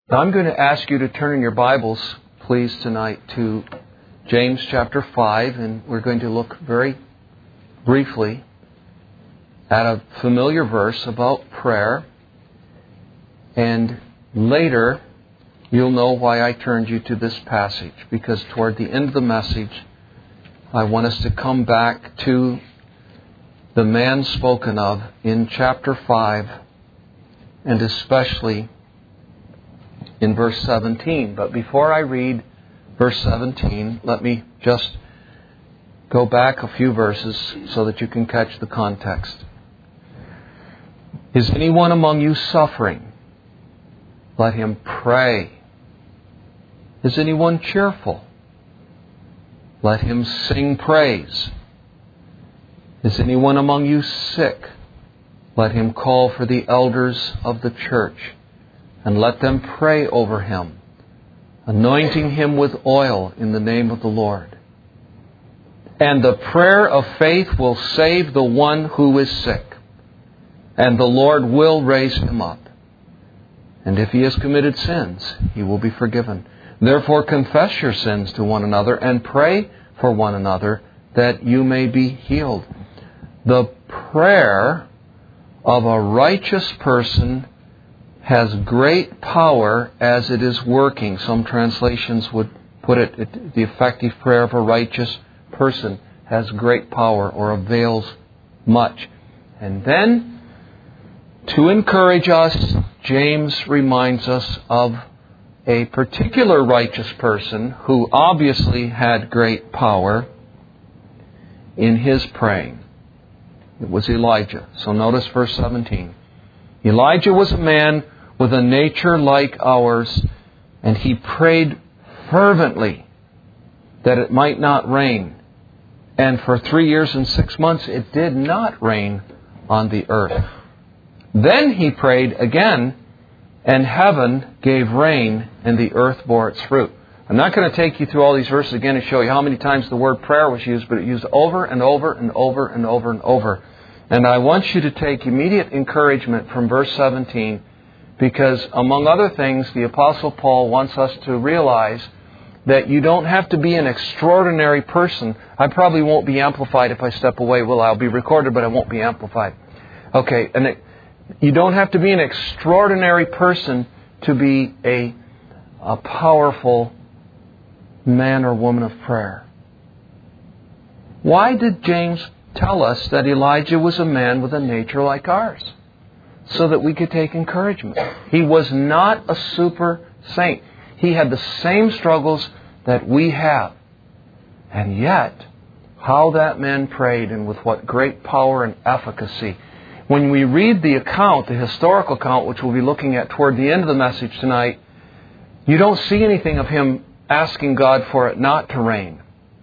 Now I'm going to ask you to turn in your Bibles, please, tonight to James chapter 5, and we're going to look very briefly at a familiar verse about prayer. And later, you'll know why I turned you to this passage, because toward the end of the message, I want us to come back to the man spoken of in chapter 5, and especially in verse 17. But before I read verse 17, let me just go back a few verses so that you can catch the context. Is anyone among you suffering? Let him pray. Is anyone cheerful? Let him sing praise. Is anyone among you sick? Let him call for the elders of the church, and let them pray over him, anointing him with oil in the name of the Lord. And the prayer of faith will save the one who is sick, and the Lord will raise him up. And if he has committed sins, he will be forgiven. Therefore confess your sins to one another and pray for one another that you may be healed. The prayer of a righteous person has great power as it is working. Some translations would put it, the effective prayer of a righteous person has great power or avails much. And then, to encourage us, James reminds us of a particular righteous person who obviously had great power in his praying. It was Elijah. So notice verse 17. Elijah was a man with a nature like ours, and he prayed fervently that it might not rain. And for 3 years and 6 months it did not rain on the earth. Then he prayed again, and heaven gave rain, and the earth bore its fruit. I'm not going to take you through all these verses again to show you how many times the word prayer was used, but it used over and over and over and over and over. And I want you to take immediate encouragement from verse 17, because among other things, the Apostle Paul wants us to realize that you don't have to be an extraordinary person. I probably won't be amplified if I step away. Well, I'll be recorded, but I won't be amplified. Okay, and you don't have to be an extraordinary person to be a powerful man or woman of prayer. Why did James tell us that Elijah was a man with a nature like ours? So that we could take encouragement. He was not a super saint. He had the same struggles that we have. And yet, how that man prayed, and with what great power and efficacy. When we read the account, the historical account, which we'll be looking at toward the end of the message tonight, you don't see anything of him asking God for it not to rain.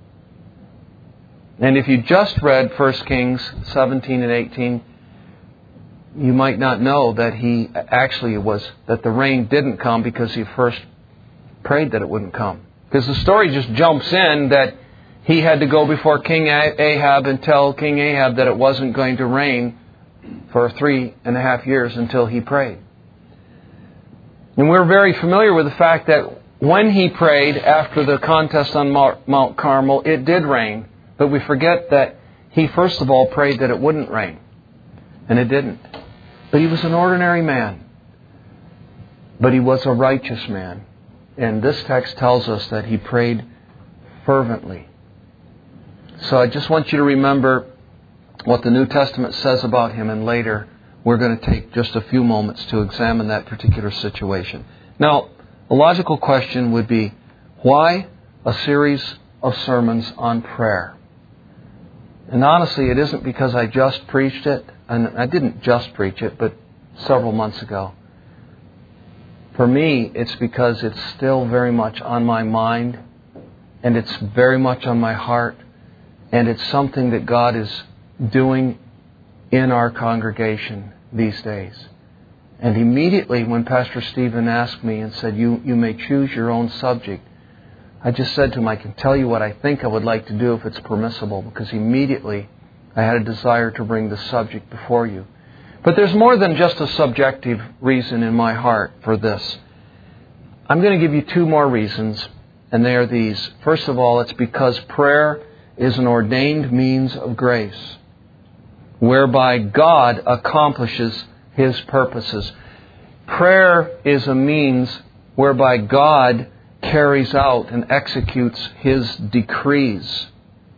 And if you just read 1 Kings 17 and 18, you might not know that that the rain didn't come because he first prayed that it wouldn't come. Because the story just jumps in that he had to go before King Ahab and tell King Ahab that it wasn't going to rain for 3.5 years until he prayed. And we're very familiar with the fact that when he prayed after the contest on Mount Carmel, it did rain. But we forget that he first of all prayed that it wouldn't rain. And it didn't. But he was an ordinary man. But he was a righteous man. And this text tells us that he prayed fervently. So I just want you to remember what the New Testament says about him, and later we're going to take just a few moments to examine that particular situation. Now, a logical question would be, why a series of sermons on prayer? And honestly, it isn't because I just preached it, and I didn't just preach it, but several months ago. For me, it's because it's still very much on my mind, and it's very much on my heart, and it's something that God is doing in our congregation these days. And immediately when Pastor Stephen asked me and said, you may choose your own subject, I just said to him, I can tell you what I think I would like to do if it's permissible, because immediately I had a desire to bring the subject before you. But there's more than just a subjective reason in my heart for this. I'm going to give you two more reasons, and they are these. First of all, it's because prayer is an ordained means of grace, whereby God accomplishes His purposes. Prayer is a means whereby God carries out and executes His decrees.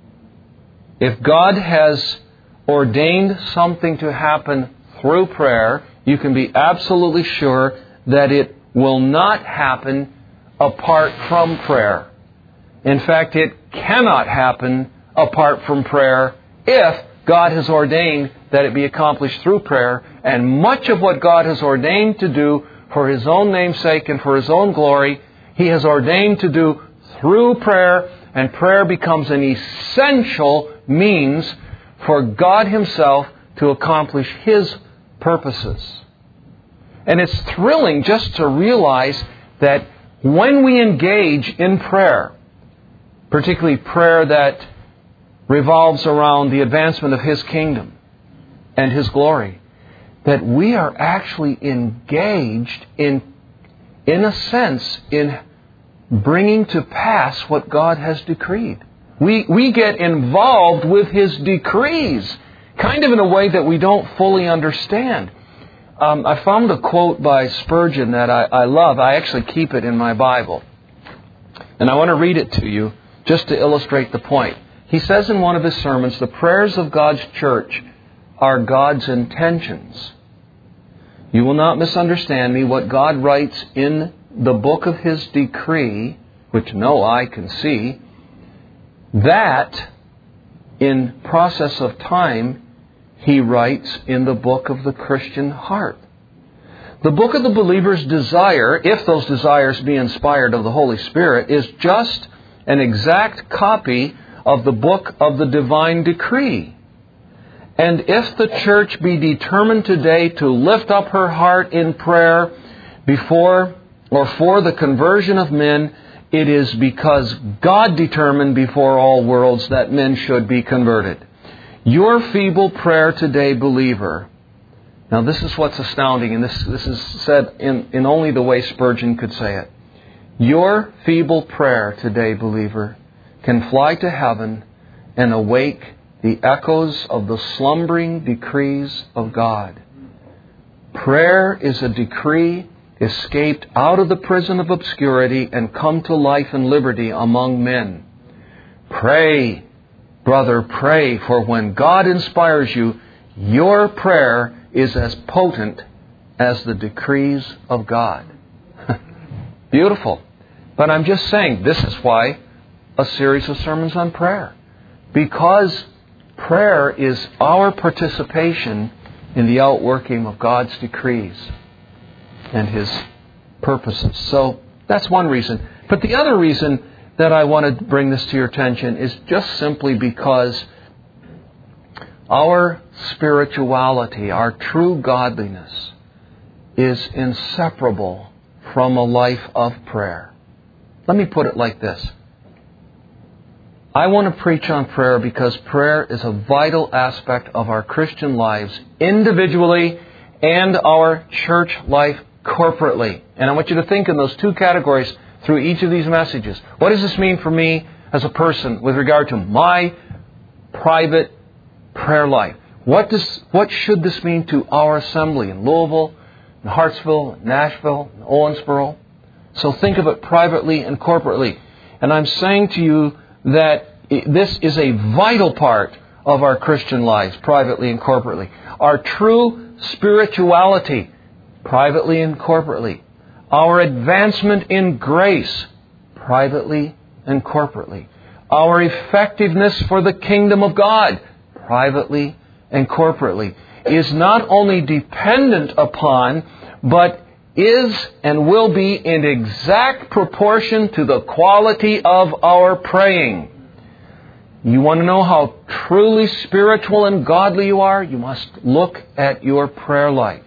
If God has ordained something to happen through prayer, you can be absolutely sure that it will not happen apart from prayer. In fact, it cannot happen apart from prayer if God has ordained that it be accomplished through prayer. And much of what God has ordained to do for His own name's sake and for His own glory, He has ordained to do through prayer, and prayer becomes an essential means for God Himself to accomplish His purposes. And it's thrilling just to realize that when we engage in prayer, particularly prayer that revolves around the advancement of His kingdom and His glory, that we are actually engaged in a sense, in bringing to pass what God has decreed. We get involved with His decrees, kind of in a way that we don't fully understand. I found a quote by Spurgeon that I love. I actually keep it in my Bible. And I want to read it to you just to illustrate the point. He says in one of his sermons, the prayers of God's church are God's intentions. You will not misunderstand me. What God writes in the book of His decree, which no eye can see, that in process of time He writes in the book of the Christian heart. The book of the believer's desire, if those desires be inspired of the Holy Spirit, is just an exact copy of the book of the divine decree. And if the church be determined today to lift up her heart in prayer before or for the conversion of men, it is because God determined before all worlds that men should be converted. Your feeble prayer today, believer. Now this is what's astounding, and this is said in only the way Spurgeon could say it. Your feeble prayer today, believer, can fly to heaven and awake the echoes of the slumbering decrees of God. Prayer is a decree escaped out of the prison of obscurity and come to life and liberty among men. Pray, brother, pray, for when God inspires you, your prayer is as potent as the decrees of God. Beautiful. But I'm just saying, this is why a series of sermons on prayer. Because prayer is our participation in the outworking of God's decrees and His purposes. So that's one reason. But the other reason that I want to bring this to your attention is just simply because our spirituality, our true godliness, is inseparable from a life of prayer. Let me put it like this. I want to preach on prayer because prayer is a vital aspect of our Christian lives individually and our church life corporately. And I want you to think in those two categories through each of these messages. What does this mean for me as a person with regard to my private prayer life? What should this mean to our assembly in Louisville, in Hartsville, in Nashville, in Owensboro? So think of it privately and corporately. And I'm saying to you that this is a vital part of our Christian lives, privately and corporately. Our true spirituality, privately and corporately. Our advancement in grace, privately and corporately. Our effectiveness for the kingdom of God, privately and corporately, is not only dependent upon, but is and will be in exact proportion to the quality of our praying. You want to know how truly spiritual and godly you are? You must look at your prayer life.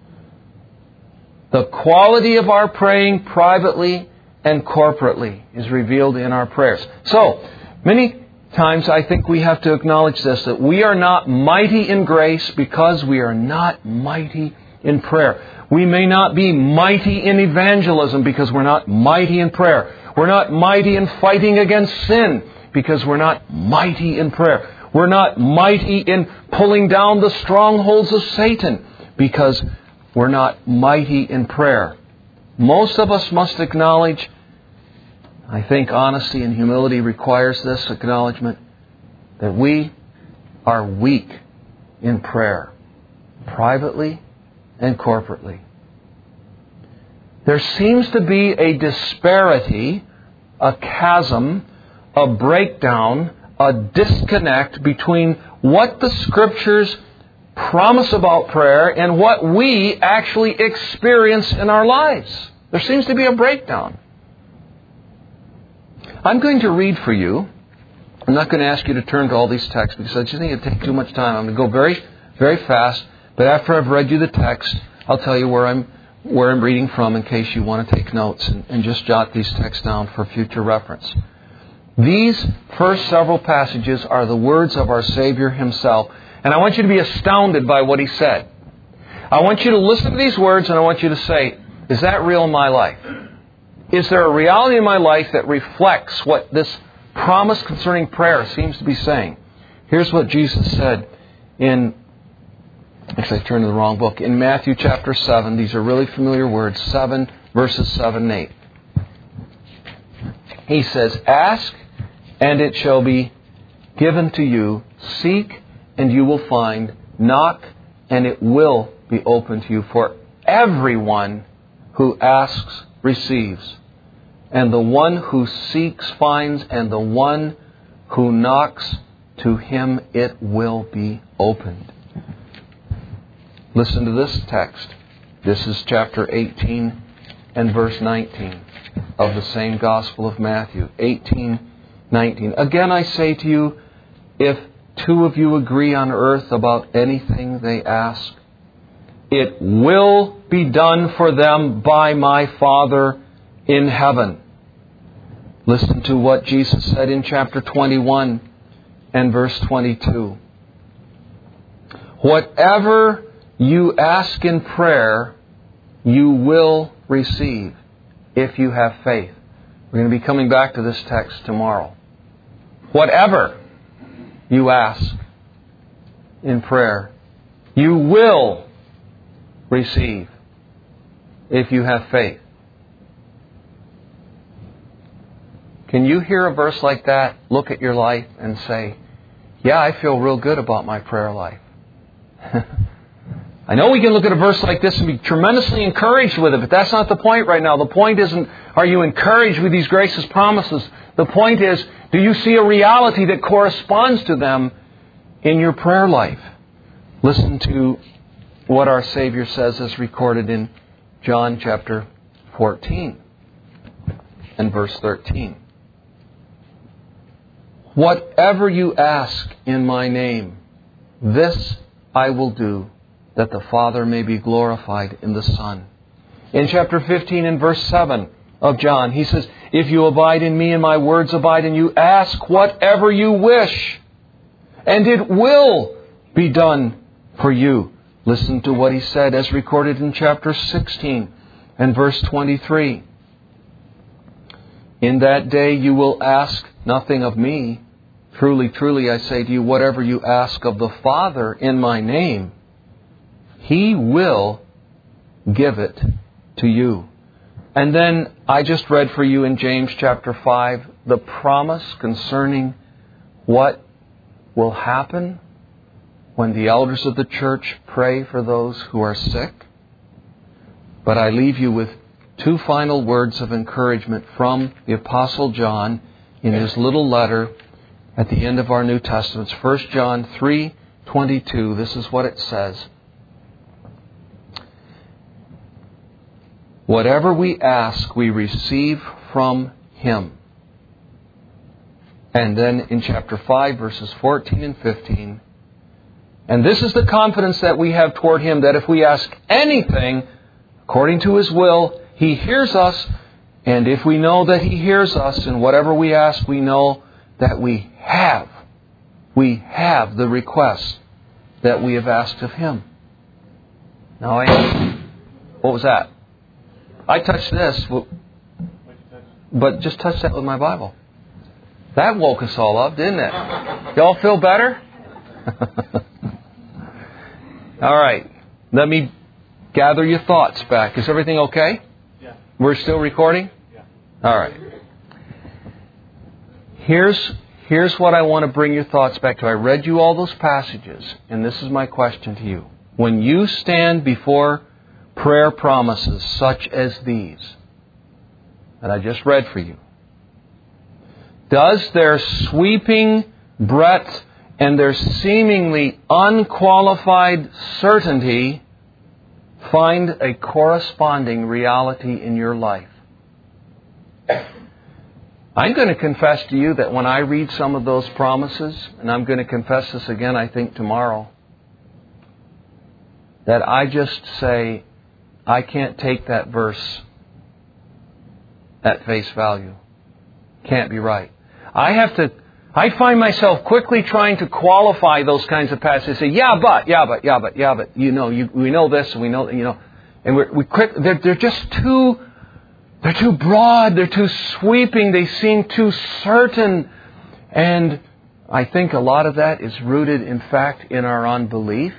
The quality of our praying privately and corporately is revealed in our prayers. So, many times I think we have to acknowledge this, that we are not mighty in grace because we are not mighty in prayer. We may not be mighty in evangelism because we're not mighty in prayer. We're not mighty in fighting against sin because we're not mighty in prayer. We're not mighty in pulling down the strongholds of Satan because we're not mighty in prayer. Most of us must acknowledge, I think honesty and humility requires this acknowledgement, that we are weak in prayer, privately and corporately. There seems to be a disparity, a chasm, a breakdown, a disconnect between what the Scriptures promise about prayer and what we actually experience in our lives. There seems to be a breakdown. I'm going to read for you. I'm not going to ask you to turn to all these texts because I just think it'd take too much time. I'm going to go very, very fast. But after I've read you the text, I'll tell you where I'm reading from in case you want to take notes and just jot these texts down for future reference. These first several passages are the words of our Savior Himself. And I want you to be astounded by what He said. I want you to listen to these words and I want you to say, is that real in my life? Is there a reality in my life that reflects what this promise concerning prayer seems to be saying? Here's what Jesus said in, actually I turned to the wrong book, in Matthew chapter 7. These are really familiar words, 7 verses 7 and 8. He says, ask and it shall be given to you. Seek and you will find. Knock and it will be opened to you. For everyone who asks receives. And the one who seeks finds. And the one who knocks, to him it will be opened. Listen to this text. This is chapter 18 and verse 19 of the same Gospel of Matthew. 18:19. Again I say to you, if two of you agree on earth about anything they ask, it will be done for them by my Father in heaven. Listen to what Jesus said in chapter 21 and verse 22. Whatever you ask in prayer, you will receive if you have faith. We're going to be coming back to this text tomorrow. Whatever you ask in prayer, you will receive if you have faith. Can you hear a verse like that, look at your life and say, yeah, I feel real good about my prayer life? I know we can look at a verse like this and be tremendously encouraged with it, but that's not the point right now. The point isn't, are you encouraged with these gracious promises? The point is, do you see a reality that corresponds to them in your prayer life? Listen to what our Savior says as recorded in John chapter 14 and verse 13. Whatever you ask in my name, this I will do, that the Father may be glorified in the Son. In chapter 15 and verse 7 of John, He says, if you abide in me and my words abide in you, ask whatever you wish, and it will be done for you. Listen to what He said as recorded in chapter 16 and verse 23. In that day you will ask nothing of me. Truly, truly, I say to you, whatever you ask of the Father in my name, He will give it to you. And then I just read for you in James chapter 5 the promise concerning what will happen when the elders of the church pray for those who are sick. But I leave you with two final words of encouragement from the Apostle John in his little letter at the end of our New Testament. 1 John 3:22. This is what it says. Whatever we ask, we receive from Him. And then in chapter 5, verses 14 and 15, and this is the confidence that we have toward Him, that if we ask anything according to His will, He hears us. And if we know that He hears us in whatever we ask, we know that we have the request that we have asked of Him. Now What was that? I touched this, but just touched that with my Bible. That woke us all up, didn't it? Y'all feel better? All right. Let me gather your thoughts back. Is everything okay? Yeah. We're still recording? Yeah. All right. Here's what I want to bring your thoughts back to. I read you all those passages, and this is my question to you. When you stand before prayer promises such as these that I just read for you, does their sweeping breadth and their seemingly unqualified certainty find a corresponding reality in your life? I'm going to confess to you that when I read some of those promises, and I'm going to confess this again, I think, tomorrow, that I just say, I can't take that verse at face value. Can't be right. I find myself quickly trying to qualify those kinds of passages. Say, yeah, but, we know this, and we know, and they're just too, they're too broad, they're too sweeping, they seem too certain. And I think a lot of that is rooted, in fact, in our unbelief.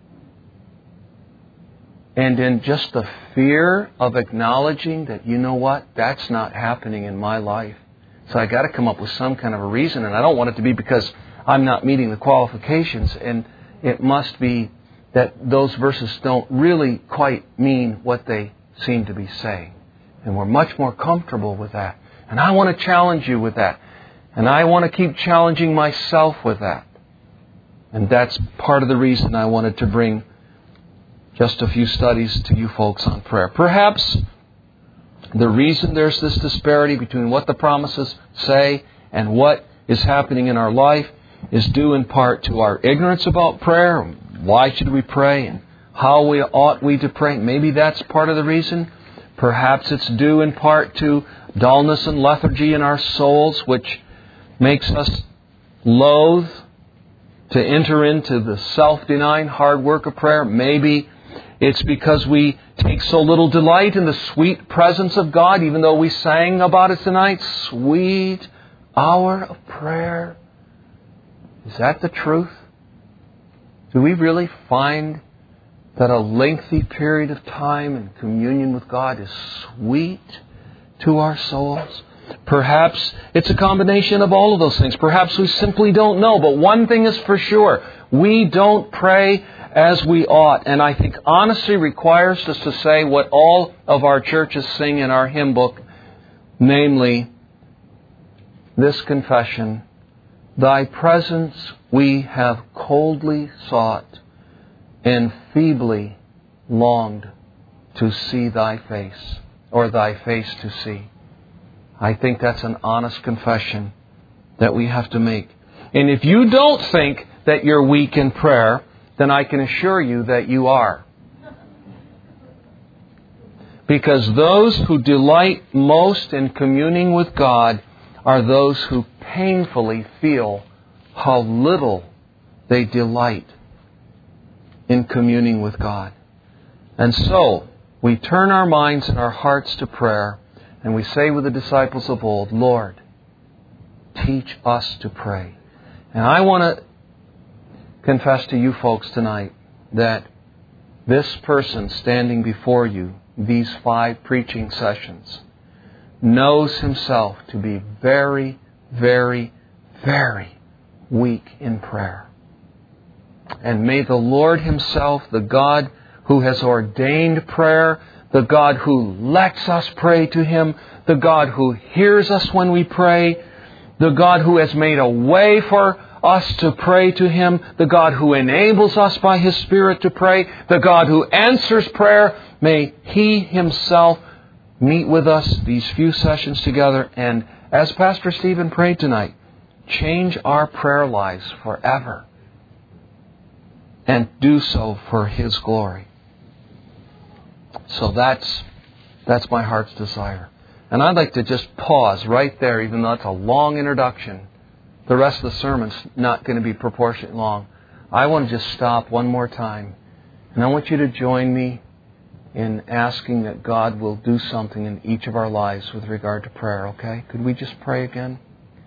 And in just the fear of acknowledging that, you know what, that's not happening in my life. So I got to come up with some kind of a reason, and I don't want it to be because I'm not meeting the qualifications, and it must be that those verses don't really quite mean what they seem to be saying. And we're much more comfortable with that. And I want to challenge you with that. And I want to keep challenging myself with that. And that's part of the reason I wanted to bring just a few studies to you folks on prayer. Perhaps the reason there's this disparity between what the promises say and what is happening in our life is due in part to our ignorance about prayer. Why should we pray? And how ought we to pray? Maybe that's part of the reason. Perhaps it's due in part to dullness and lethargy in our souls, which makes us loath to enter into the self-denying hard work of prayer. Maybe it's because we take so little delight in the sweet presence of God, even though we sang about it tonight. Sweet hour of prayer. Is that the truth? Do we really find that a lengthy period of time in communion with God is sweet to our souls? Perhaps it's a combination of all of those things. Perhaps we simply don't know. But one thing is for sure. We don't pray as we ought. And I think honesty requires us to say what all of our churches sing in our hymn book, namely this confession: Thy presence we have coldly sought, and feebly longed to see Thy face, or Thy face to see. I think that's an honest confession that we have to make. And if you don't think that you're weak in prayer, then I can assure you that you are. Because those who delight most in communing with God are those who painfully feel how little they delight in communing with God. And so, we turn our minds and our hearts to prayer, and we say with the disciples of old, Lord, teach us to pray. And I want to confess to you folks tonight that this person standing before you, these 5 preaching sessions, knows himself to be very, very, very weak in prayer. And may the Lord Himself, the God who has ordained prayer, the God who lets us pray to Him, the God who hears us when we pray, the God who has made a way for us to pray to Him, the God who enables us by His Spirit to pray, the God who answers prayer, may He Himself meet with us these few sessions together, and as Pastor Stephen prayed tonight, change our prayer lives forever, and do so for His glory. So that's my heart's desire. And I'd like to just pause right there, even though it's a long introduction. The rest of the sermon's not going to be proportionately long. I want to just stop one more time. And I want you to join me in asking that God will do something in each of our lives with regard to prayer, okay? Could we just pray again?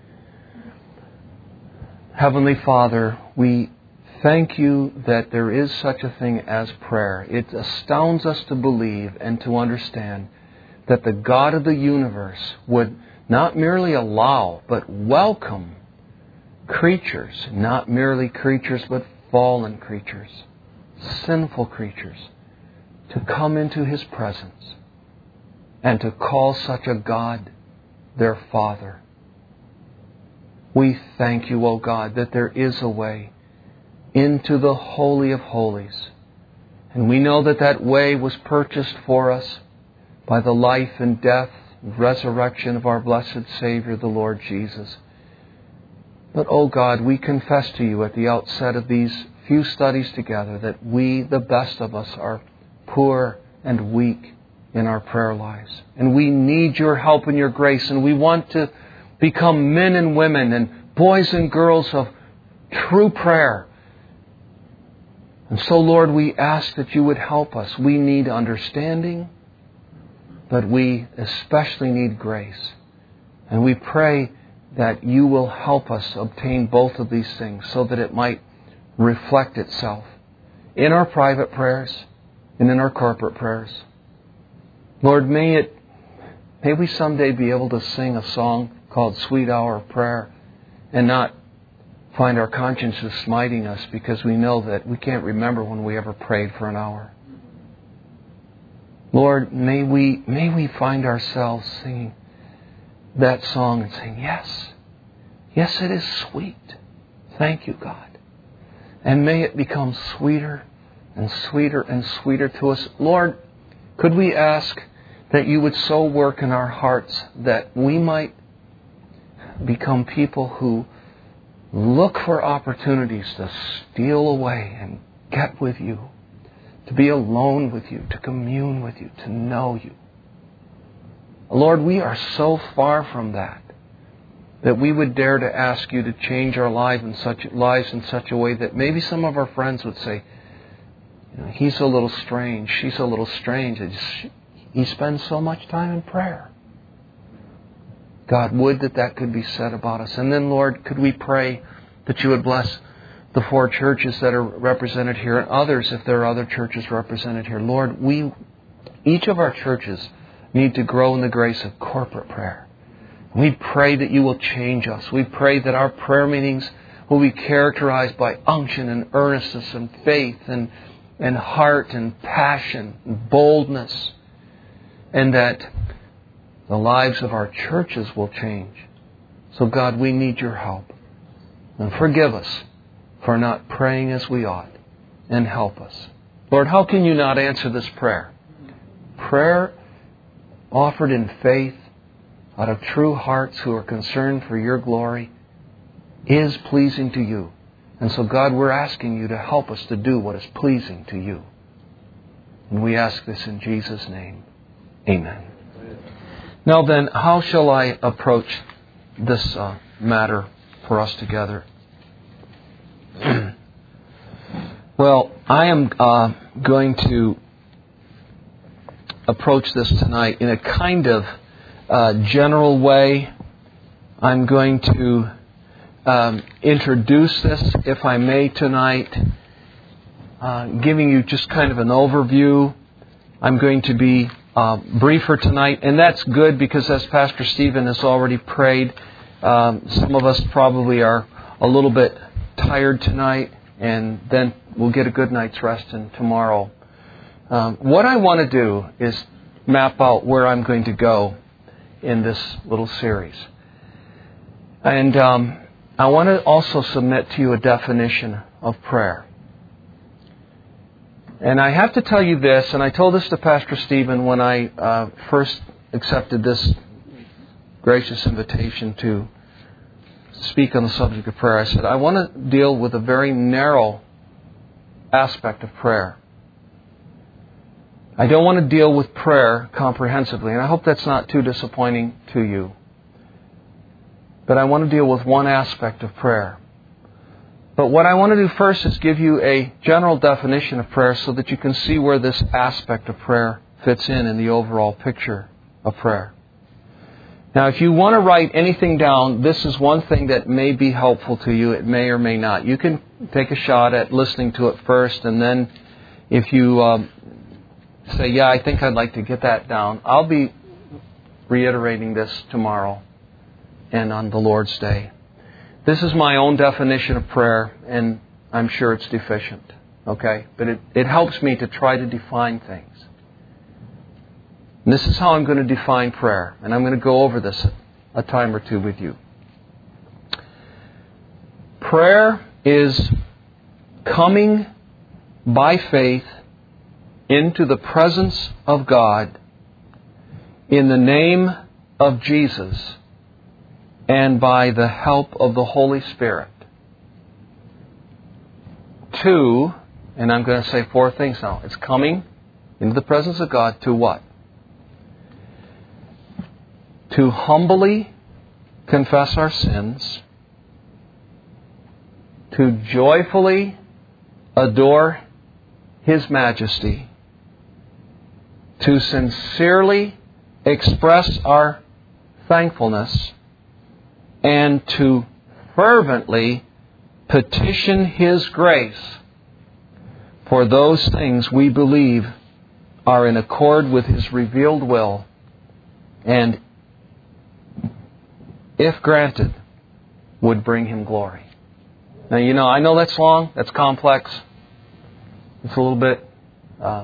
Heavenly Father, we thank you that there is such a thing as prayer. It astounds us to believe and to understand that the God of the universe would not merely allow, but welcome creatures, not merely creatures, but fallen creatures, sinful creatures, to come into His presence and to call such a God their Father. We thank you, O God, that there is a way into the Holy of Holies. And we know that that way was purchased for us by the life and death and resurrection of our blessed Savior, the Lord Jesus. But, O God, we confess to you at the outset of these few studies together that we, the best of us, are poor and weak in our prayer lives. And we need your help and your grace, and we want to become men and women and boys and girls of true prayer. And so, Lord, we ask that you would help us. We need understanding, but we especially need grace. And we pray that you will help us obtain both of these things so that it might reflect itself in our private prayers and in our corporate prayers. Lord, may we someday be able to sing a song called Sweet Hour of Prayer and not find our consciences smiting us because we know that we can't remember when we ever prayed for an hour. Lord, may we find ourselves singing that song and saying, yes, it is sweet. Thank you, God. And may it become sweeter and sweeter and sweeter to us. Lord, could we ask that you would so work in our hearts that we might become people who look for opportunities to steal away and get with you, to be alone with you, to commune with you, to know you. Lord, we are so far from that we would dare to ask you to change our lives in such a way that maybe some of our friends would say, he's a little strange, she's a little strange. He spends so much time in prayer. God, would that could be said about us. And then, Lord, could we pray that you would bless the 4 churches that are represented here and others if there are other churches represented here. Lord, each of our churches need to grow in the grace of corporate prayer. We pray that you will change us. We pray that our prayer meetings will be characterized by unction and earnestness and faith and heart and passion and boldness, and that the lives of our churches will change. So God, we need your help. And forgive us for not praying as we ought, and help us. Lord, how can you not answer this prayer? Prayer offered in faith out of true hearts who are concerned for your glory is pleasing to you. And so, God, we're asking you to help us to do what is pleasing to you. And we ask this in Jesus' name. Amen. Now then, how shall I approach this matter for us together? Well, I am going to approach this tonight in a kind of general way. I'm going to introduce this, if I may, tonight, giving you just kind of an overview. I'm going to be briefer tonight, and that's good because as Pastor Stephen has already prayed, some of us probably are a little bit tired tonight, and then we'll get a good night's rest tomorrow. What I want to do is map out where I'm going to go in this little series. And I want to also submit to you a definition of prayer. And I have to tell you this, and I told this to Pastor Stephen when I first accepted this gracious invitation to speak on the subject of prayer. I said, I want to deal with a very narrow aspect of prayer. I don't want to deal with prayer comprehensively, and I hope that's not too disappointing to you. But I want to deal with one aspect of prayer. But what I want to do first is give you a general definition of prayer so that you can see where this aspect of prayer fits in the overall picture of prayer. Now, if you want to write anything down, this is one thing that may be helpful to you. It may or may not. You can take a shot at listening to it first, and then if you say, yeah, I think I'd like to get that down, I'll be reiterating this tomorrow and on the Lord's Day. This is my own definition of prayer, and I'm sure it's deficient. Okay? But it helps me to try to define things. And this is how I'm going to define prayer. And I'm going to go over this a time or two with you. Prayer is coming by faith into the presence of God in the name of Jesus and by the help of the Holy Spirit. To, and I'm going to say 4 things now. It's coming into the presence of God to what? To humbly confess our sins, to joyfully adore His majesty, to sincerely express our thankfulness, and to fervently petition His grace for those things we believe are in accord with His revealed will, and if granted, would bring Him glory. Now, I know that's long, that's complex. It's a little bit, it's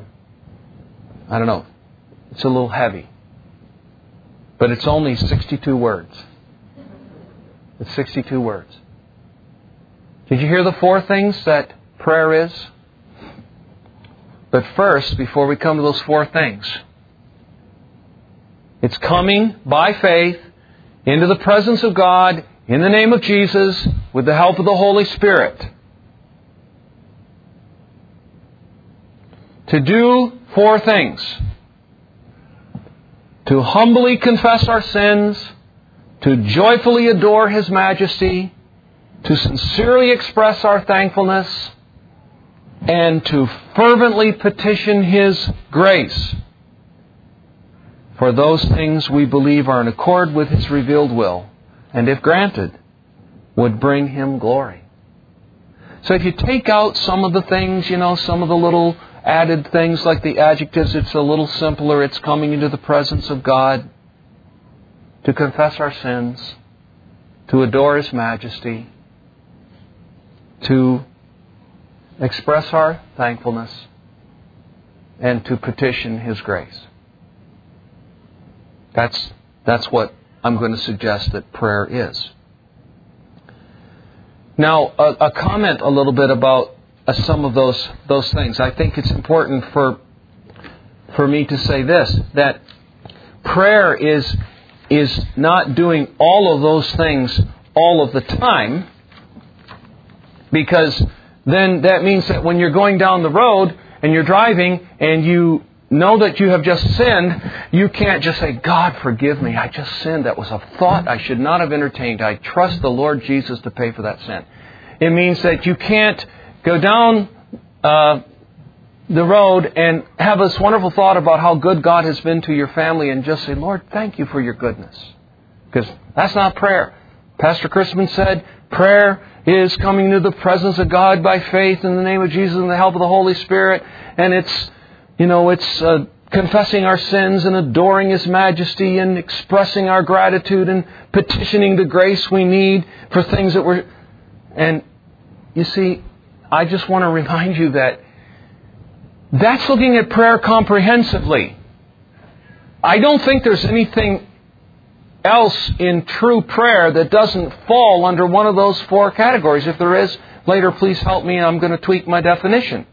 a little heavy. But it's only 62 words. It's 62 words. Did you hear the 4 things that prayer is? But first, before we come to those 4 things, it's coming by faith into the presence of God in the name of Jesus with the help of the Holy Spirit. To do 4 things. To humbly confess our sins, to joyfully adore His majesty, to sincerely express our thankfulness, and to fervently petition His grace for those things we believe are in accord with His revealed will, and if granted, would bring Him glory. So if you take out some of the things, some of the little added things like the adjectives, it's a little simpler. It's coming into the presence of God to confess our sins, to adore His majesty, to express our thankfulness, and to petition His grace. That's what I'm going to suggest that prayer is. Now, a comment a little bit about some of those things. I think it's important for me to say this, that prayer is not doing all of those things all of the time, because then that means that when you're going down the road and you're driving and you know that you have just sinned, you can't just say, God, forgive me, I just sinned. That was a thought I should not have entertained. I trust the Lord Jesus to pay for that sin. It means that you can't go down the road and have this wonderful thought about how good God has been to your family and just say, Lord, thank you for your goodness. Because that's not prayer. Pastor Christman said, prayer is coming into the presence of God by faith in the name of Jesus and the help of the Holy Spirit. And it's confessing our sins and adoring His majesty and expressing our gratitude and petitioning the grace we need for things that we're... And you see, I just want to remind you that that's looking at prayer comprehensively. I don't think there's anything else in true prayer that doesn't fall under one of those 4 categories. If there is, later please help me, I'm going to tweak my definition.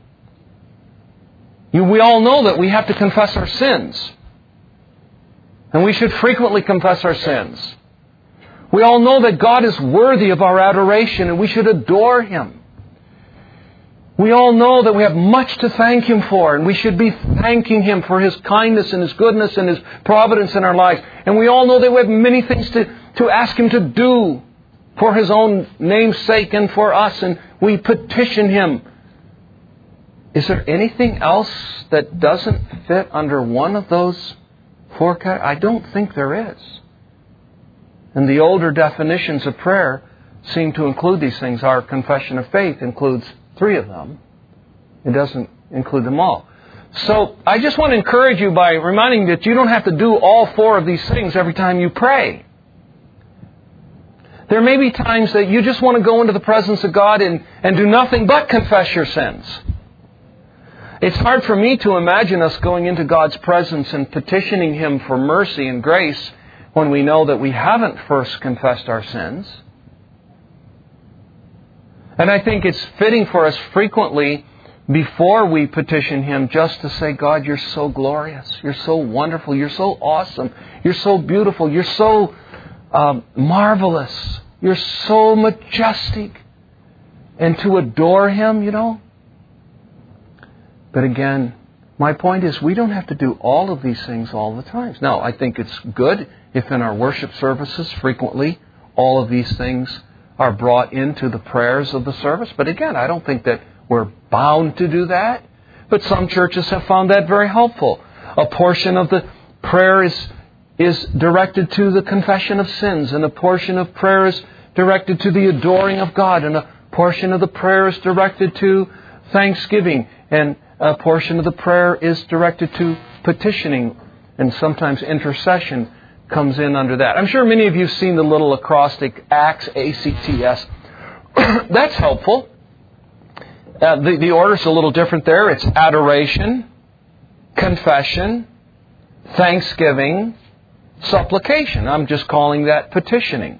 We all know that we have to confess our sins. And we should frequently confess our sins. We all know that God is worthy of our adoration and we should adore Him. We all know that we have much to thank Him for, and we should be thanking Him for His kindness and His goodness and His providence in our lives. And we all know that we have many things to ask Him to do for His own name's sake and for us, and we petition Him. Is there anything else that doesn't fit under one of those four categories? I don't think there is. And the older definitions of prayer seem to include these things. Our confession of faith includes 3 of them. It doesn't include them all. So I just want to encourage you by reminding you that you don't have to do all 4 of these things every time you pray. There may be times that you just want to go into the presence of God and do nothing but confess your sins. It's hard for me to imagine us going into God's presence and petitioning Him for mercy and grace when we know that we haven't first confessed our sins. And I think it's fitting for us frequently before we petition Him just to say, God, You're so glorious. You're so wonderful. You're so awesome. You're so beautiful. You're so marvelous. You're so majestic. And to adore Him, But again, my point is we don't have to do all of these things all the time. Now, I think it's good if in our worship services frequently all of these things are brought into the prayers of the service. But again, I don't think that we're bound to do that. But some churches have found that very helpful. A portion of the prayer is directed to the confession of sins, and a portion of prayer is directed to the adoring of God, and a portion of the prayer is directed to thanksgiving, and a portion of the prayer is directed to petitioning, and sometimes intercession comes in under that. I'm sure many of you have seen the little acrostic ACTS, A-C-T-S. That's helpful. The order's a little different there. It's adoration, confession, thanksgiving, supplication. I'm just calling that petitioning.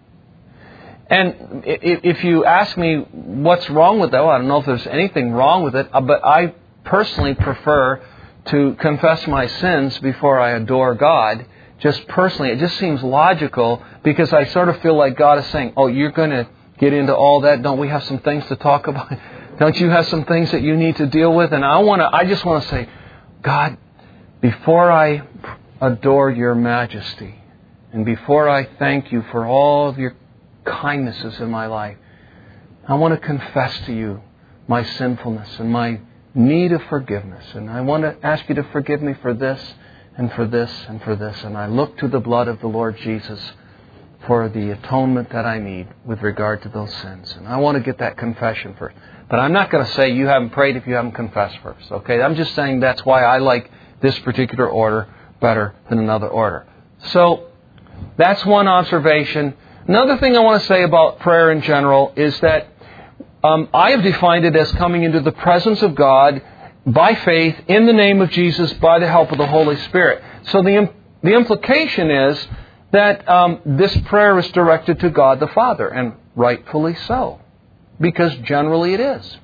And if you ask me what's wrong with that, well, I don't know if there's anything wrong with it, but I personally prefer to confess my sins before I adore God. Just personally, it just seems logical because I sort of feel like God is saying, oh, you're going to get into all that? Don't we have some things to talk about? Don't you have some things that you need to deal with? And I just want to say, God, before I adore Your majesty and before I thank You for all of Your kindnesses in my life, I want to confess to You my sinfulness and my need of forgiveness. And I want to ask You to forgive me for this and for this and for this. And I look to the blood of the Lord Jesus for the atonement that I need with regard to those sins. And I want to get that confession first. But I'm not going to say you haven't prayed if you haven't confessed first. Okay? I'm just saying that's why I like this particular order better than another order. So that's one observation. Another thing I want to say about prayer in general is that I have defined it as coming into the presence of God by faith in the name of Jesus by the help of the Holy Spirit. So the implication is that this prayer is directed to God the Father, and rightfully so, because generally it is.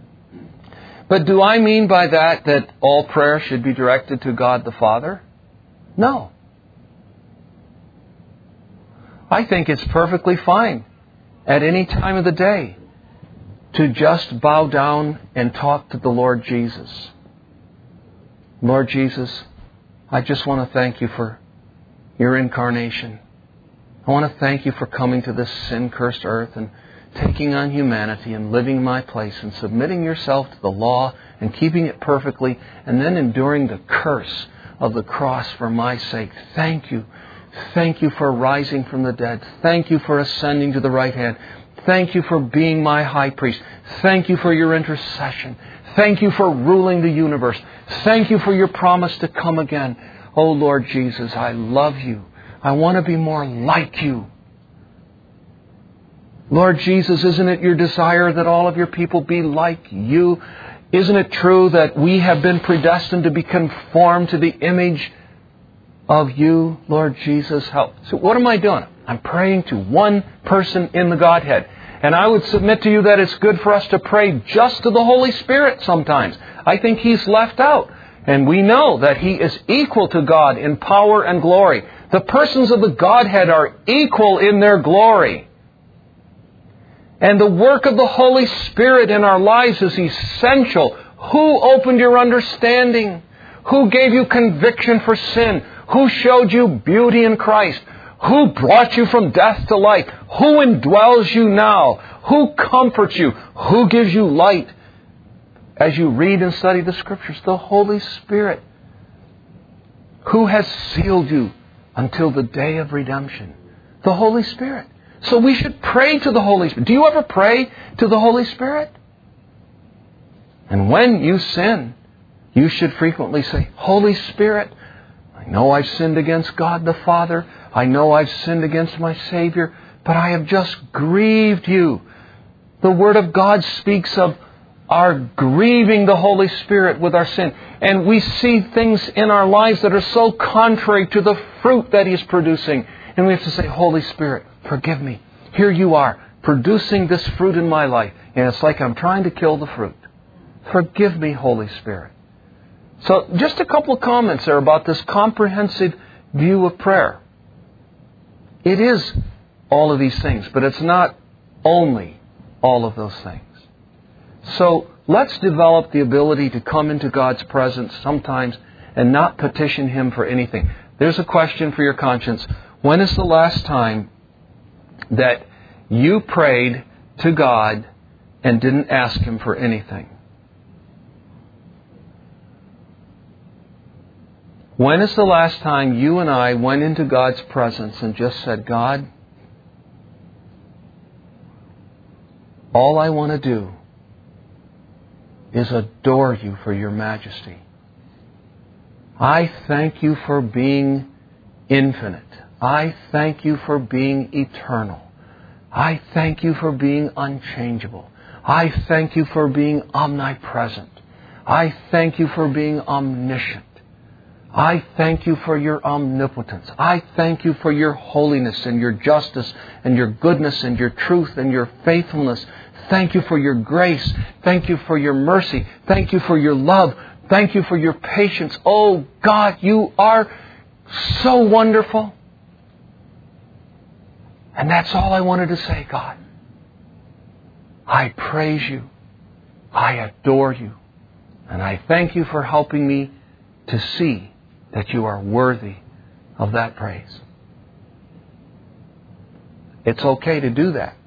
But do I mean by that all prayer should be directed to God the Father? No. I think it's perfectly fine at any time of the day to just bow down and talk to the Lord Jesus. Lord Jesus, I just want to thank You for Your incarnation. I want to thank You for coming to this sin-cursed earth and taking on humanity and living my place and submitting Yourself to the law and keeping it perfectly and then enduring the curse of the cross for my sake. Thank You. Thank You for rising from the dead. Thank You for ascending to the right hand. Thank You for being my high priest. Thank You for Your intercession. Thank You for ruling the universe. Thank You for Your promise to come again. Oh Lord Jesus, I love You. I want to be more like You. Lord Jesus, isn't it Your desire that all of Your people be like You? Isn't it true that we have been predestined to be conformed to the image of You, Lord Jesus? So what am I doing? I'm praying to one person in the Godhead. And I would submit to you that it's good for us to pray just to the Holy Spirit sometimes. I think He's left out. And we know that He is equal to God in power and glory. The persons of the Godhead are equal in their glory. And the work of the Holy Spirit in our lives is essential. Who opened your understanding? Who gave you conviction for sin? Who showed you beauty in Christ? Who brought you from death to life? Who indwells you now? Who comforts you? Who gives you light as you read and study the Scriptures? The Holy Spirit. Who has sealed you until the day of redemption? The Holy Spirit. So we should pray to the Holy Spirit. Do you ever pray to the Holy Spirit? And when you sin, you should frequently say, Holy Spirit, I know I've sinned against God the Father. I know I've sinned against my Savior, but I have just grieved you. The Word of God speaks of our grieving the Holy Spirit with our sin. And we see things in our lives that are so contrary to the fruit that He is producing. And we have to say, Holy Spirit, forgive me. Here you are, producing this fruit in my life. And it's like I'm trying to kill the fruit. Forgive me, Holy Spirit. So just a couple of comments there about this comprehensive view of prayer. It is all of these things, but it's not only all of those things. So let's develop the ability to come into God's presence sometimes and not petition Him for anything. There's a question for your conscience. When is the last time that you prayed to God and didn't ask Him for anything? When is the last time you and I went into God's presence and just said, God, all I want to do is adore you for your majesty. I thank you for being infinite. I thank you for being eternal. I thank you for being unchangeable. I thank you for being omnipresent. I thank you for being omniscient. I thank you for your omnipotence. I thank you for your holiness and your justice and your goodness and your truth and your faithfulness. Thank you for your grace. Thank you for your mercy. Thank you for your love. Thank you for your patience. Oh God, you are so wonderful. And that's all I wanted to say, God. I praise you. I adore you. And I thank you for helping me to see that you are worthy of that praise. It's okay to do that.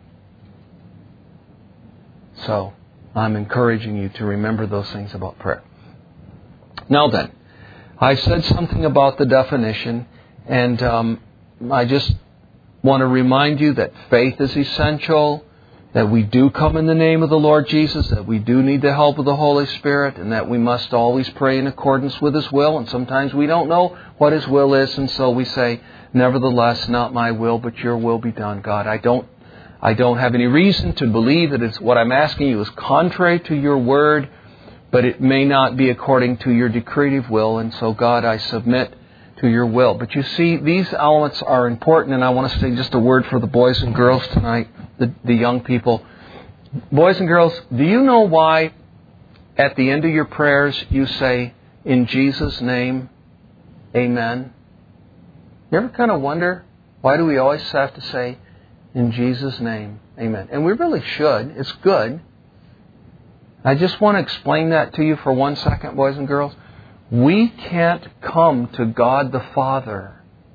So, I'm encouraging you to remember those things about prayer. Now then, I said something about the definition, and I just want to remind you that faith is essential, that we do come in the name of the Lord Jesus, that we do need the help of the Holy Spirit, and that we must always pray in accordance with His will. And sometimes we don't know what His will is, and so we say, nevertheless, not my will, but your will be done, God. I don't have any reason to believe that it's what I'm asking you is contrary to your word, but it may not be according to your decretive will. And so, God, I submit to your will. But you see, these elements are important, and I want to say just a word for the boys and girls tonight, the young people. Boys and girls, do you know why at the end of your prayers you say, in Jesus' name, amen? You ever kind of wonder, why do we always have to say, in Jesus' name, amen? And we really should. It's good. I just want to explain that to you for 1 second, boys and girls. We can't come to God the Father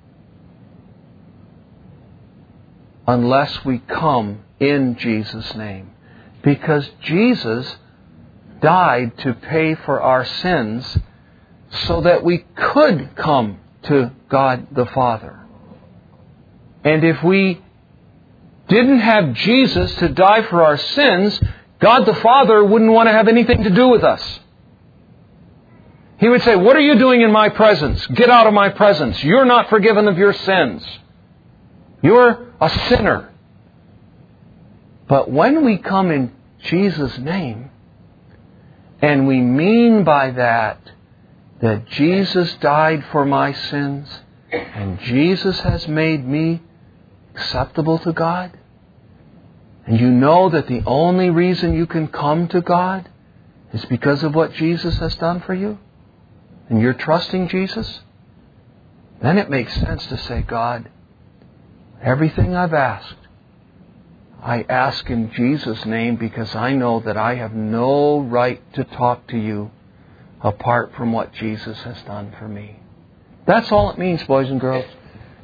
unless we come in Jesus' name. Because Jesus died to pay for our sins so that we could come to God the Father. And if we didn't have Jesus to die for our sins, God the Father wouldn't want to have anything to do with us. He would say, what are you doing in my presence? Get out of my presence. You're not forgiven of your sins. You're a sinner. But when we come in Jesus' name, and we mean by that Jesus died for my sins, and Jesus has made me acceptable to God, and you know that the only reason you can come to God is because of what Jesus has done for you, and you're trusting Jesus, then it makes sense to say, God, everything I've asked, I ask in Jesus' name because I know that I have no right to talk to you apart from what Jesus has done for me. That's all it means, boys and girls.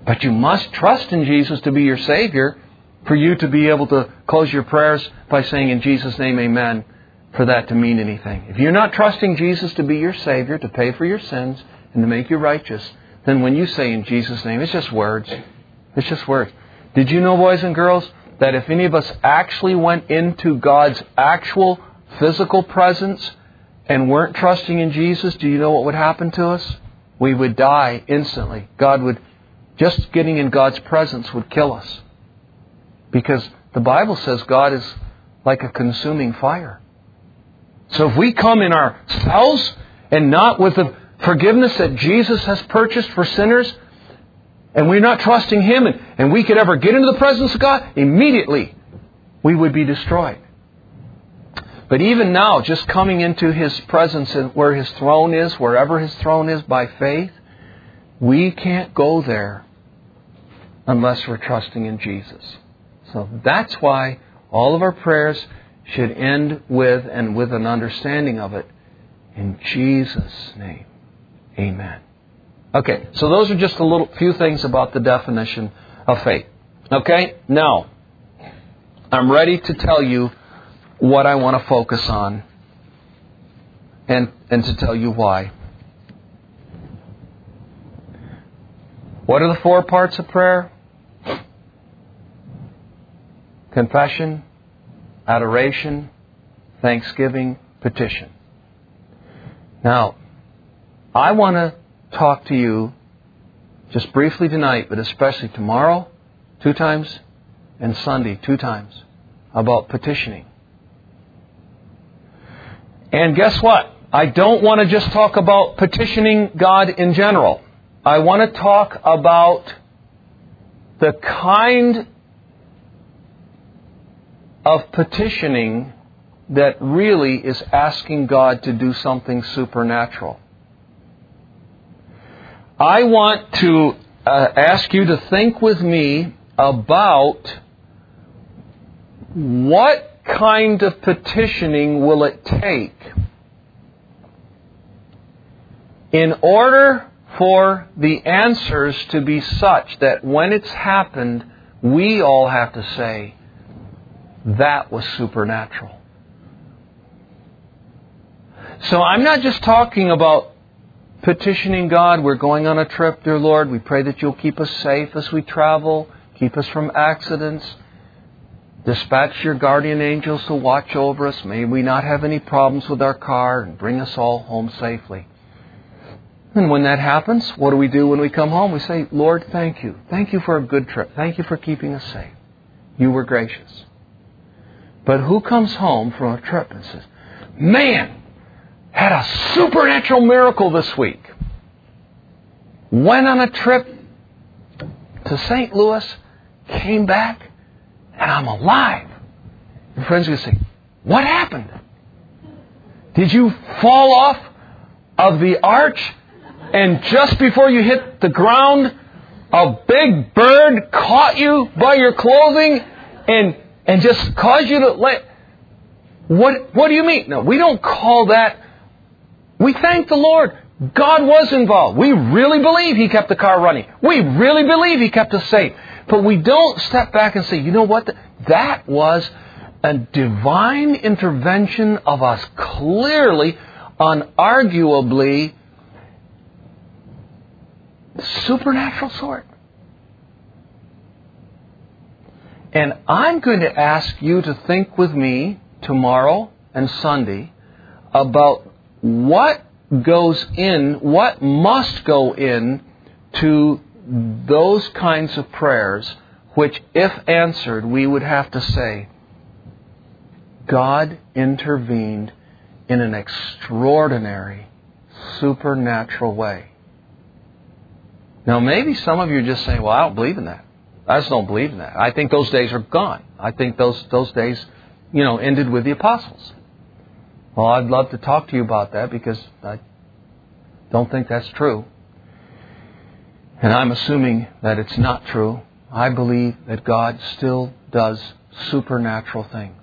But you must trust in Jesus to be your Savior for you to be able to close your prayers by saying, in Jesus' name, amen, for that to mean anything. If you're not trusting Jesus to be your Savior, to pay for your sins, and to make you righteous, then when you say in Jesus' name, it's just words. It's just words. Did you know, boys and girls, that if any of us actually went into God's actual physical presence and weren't trusting in Jesus, do you know what would happen to us? We would die instantly. Just getting in God's presence would kill us. Because the Bible says God is like a consuming fire. So if we come in ourselves and not with the forgiveness that Jesus has purchased for sinners, and we're not trusting Him, and we could ever get into the presence of God, immediately we would be destroyed. But even now, just coming into His presence and where His throne is, wherever His throne is by faith, we can't go there unless we're trusting in Jesus. So that's why all of our prayers should end with, and with an understanding of it, in Jesus' name. Amen. Okay, so those are just a few things about the definition of faith. Okay, now, I'm ready to tell you what I want to focus on and to tell you why. What are the 4 parts of prayer? Confession, adoration, thanksgiving, petition. Now, I want to talk to you just briefly tonight, but especially tomorrow, 2 times, and Sunday, 2 times, about petitioning. And guess what? I don't want to just talk about petitioning God in general. I want to talk about the kind of petitioning that really is asking God to do something supernatural. I want to ask you to think with me about what kind of petitioning will it take in order for the answers to be such that when it's happened, we all have to say, that was supernatural. So I'm not just talking about petitioning God. We're going on a trip, dear Lord. We pray that You'll keep us safe as we travel, keep us from accidents, dispatch Your guardian angels to watch over us. May we not have any problems with our car, and bring us all home safely. And when that happens, what do we do when we come home? We say, Lord, thank You. Thank You for a good trip. Thank You for keeping us safe. You were gracious. But who comes home from a trip and says, man, had a supernatural miracle this week. Went on a trip to St. Louis, came back, and I'm alive. Your friends are going to say, what happened? Did you fall off of the arch, and just before you hit the ground, a big bird caught you by your clothing and just caused you to let... What do you mean? No, we don't call that... We thank the Lord. God was involved. We really believe He kept the car running. We really believe He kept us safe. But we don't step back and say, you know what? That was a divine intervention of us clearly, unarguably, supernatural sort. And I'm going to ask you to think with me tomorrow and Sunday about what must go in to those kinds of prayers, which, if answered, we would have to say, God intervened in an extraordinary, supernatural way. Now, maybe some of you are just saying, well, I don't believe in that. I just don't believe in that. I think those days are gone. I think those days, ended with the apostles. Well, I'd love to talk to you about that because I don't think that's true. And I'm assuming that it's not true. I believe that God still does supernatural things.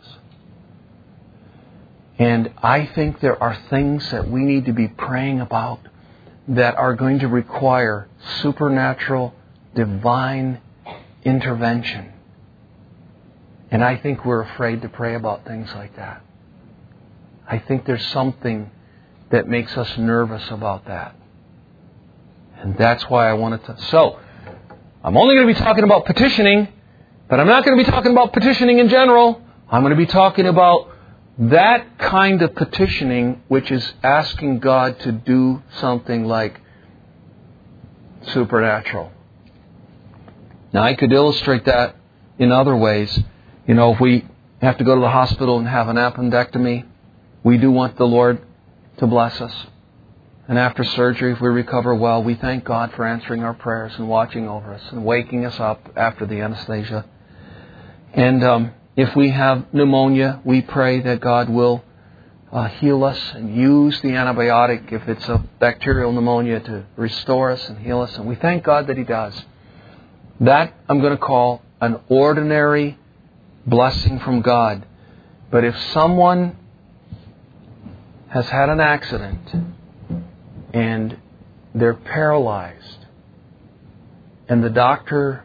And I think there are things that we need to be praying about that are going to require supernatural divine intervention. And I think we're afraid to pray about things like that. I think there's something that makes us nervous about that. And that's why I wanted to. So, I'm only going to be talking about petitioning, but I'm not going to be talking about petitioning in general. I'm going to be talking about that kind of petitioning which is asking God to do something like supernatural. Now, I could illustrate that in other ways. You know, if we have to go to the hospital and have an appendectomy, we do want the Lord to bless us. And after surgery, if we recover well, we thank God for answering our prayers and watching over us and waking us up after the anesthesia. And if we have pneumonia, we pray that God will heal us and use the antibiotic, if it's a bacterial pneumonia, to restore us and heal us. And we thank God that He does. That I'm going to call an ordinary blessing from God. But if someone has had an accident and they're paralyzed, and the doctors,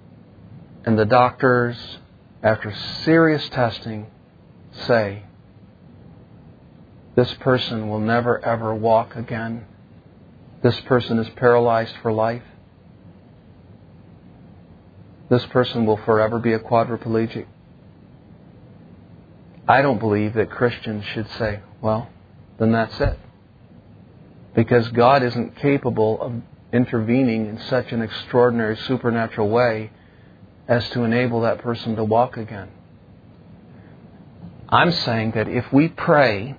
after serious testing, say, this person will never ever walk again. This person is paralyzed for life. This person will forever be a quadriplegic. I don't believe that Christians should say, well, then that's it. Because God isn't capable of intervening in such an extraordinary supernatural way as to enable that person to walk again. I'm saying that if we pray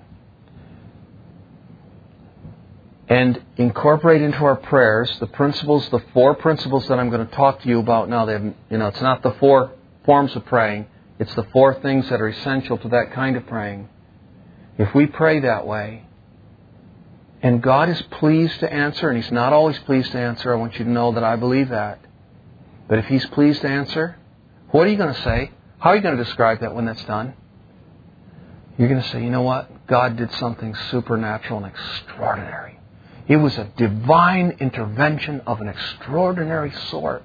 and incorporate into our prayers the principles, the 4 principles that I'm going to talk to you about now, it's not the 4 forms of praying, it's the 4 things that are essential to that kind of praying. If we pray that way, and God is pleased to answer, and He's not always pleased to answer, I want you to know that I believe that. But if He's pleased to answer, what are you going to say? How are you going to describe that when that's done? You're going to say, you know what? God did something supernatural and extraordinary. It was a divine intervention of an extraordinary sort.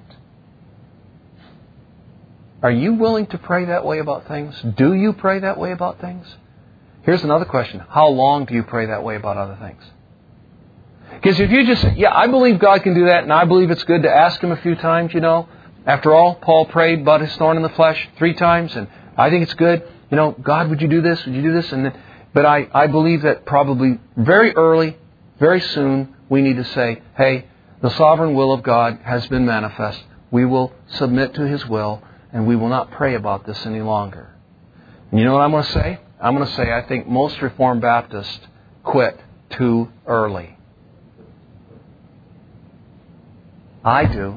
Are you willing to pray that way about things? Do you pray that way about things? Here's another question. How long do you pray that way about other things? Because if you just say, yeah, I believe God can do that, and I believe it's good to ask Him a few times, After all, Paul prayed about his thorn in the flesh 3 times, and I think it's good. God, would you do this? Would you do this? But I believe that probably very early, very soon, we need to say, hey, the sovereign will of God has been manifest. We will submit to His will, and we will not pray about this any longer. And you know what I'm going to say? I'm going to say I think most Reformed Baptists quit too early. I do.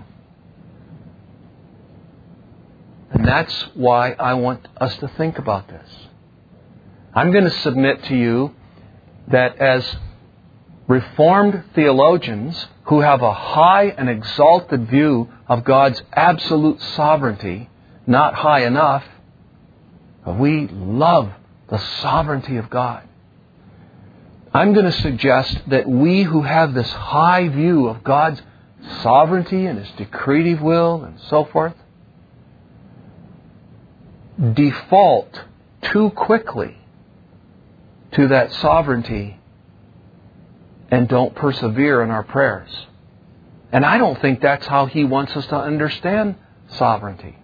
And that's why I want us to think about this. I'm going to submit to you that as Reformed theologians who have a high and exalted view of God's absolute sovereignty, not high enough, but we love the sovereignty of God. I'm going to suggest that we who have this high view of God's sovereignty and His decretive will and so forth, default too quickly to that sovereignty and don't persevere in our prayers. And I don't think that's how He wants us to understand sovereignty.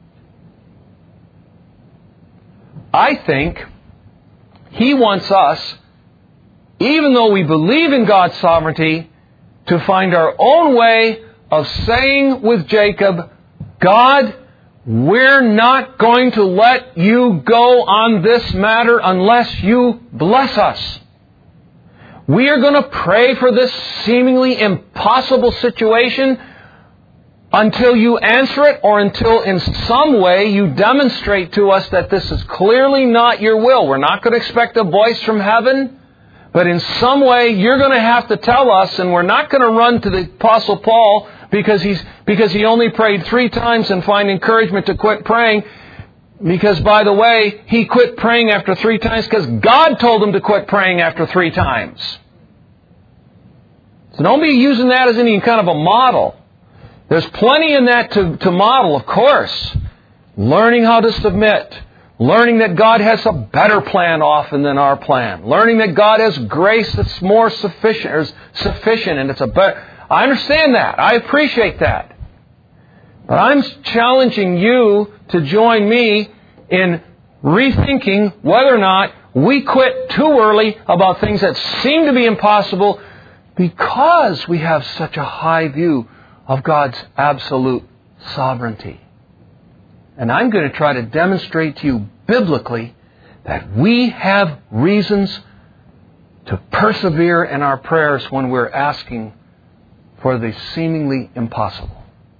I think He wants us, even though we believe in God's sovereignty, to find our own way of saying with Jacob, God, we're not going to let you go on this matter unless you bless us. We are going to pray for this seemingly impossible situation until you answer it, or until in some way you demonstrate to us that this is clearly not your will. We're not going to expect a voice from heaven, but in some way you're going to have to tell us, and we're not going to run to the Apostle Paul because he only prayed 3 times and find encouragement to quit praying. Because, by the way, he quit praying after 3 times because God told him to quit praying after 3 times. So don't be using that as any kind of a model. There's plenty in that to model, of course. Learning how to submit. Learning that God has a better plan often than our plan. Learning that God has grace that's more sufficient, and it's a better... I understand that. I appreciate that. But I'm challenging you to join me in rethinking whether or not we quit too early about things that seem to be impossible because we have such a high view of God's absolute sovereignty. And I'm going to try to demonstrate to you biblically that we have reasons to persevere in our prayers when we're asking for the seemingly impossible.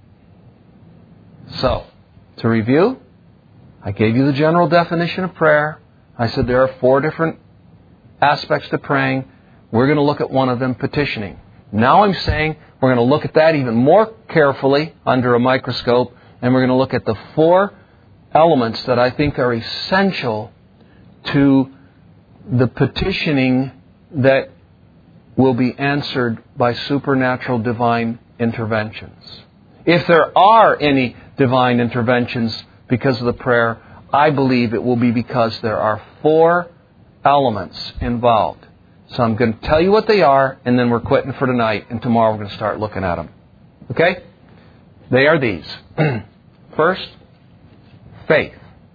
So, to review, I gave you the general definition of prayer. I said there are 4 different aspects to praying. We're going to look at one of them, petitioning. Now I'm saying we're going to look at that even more carefully under a microscope, and we're going to look at the 4 elements that I think are essential to the petitioning that will be answered by supernatural divine interventions. If there are any divine interventions because of the prayer, I believe it will be because there are 4 elements involved. So I'm going to tell you what they are, and then we're quitting for tonight, and tomorrow we're going to start looking at them. Okay? They are these. First, faith.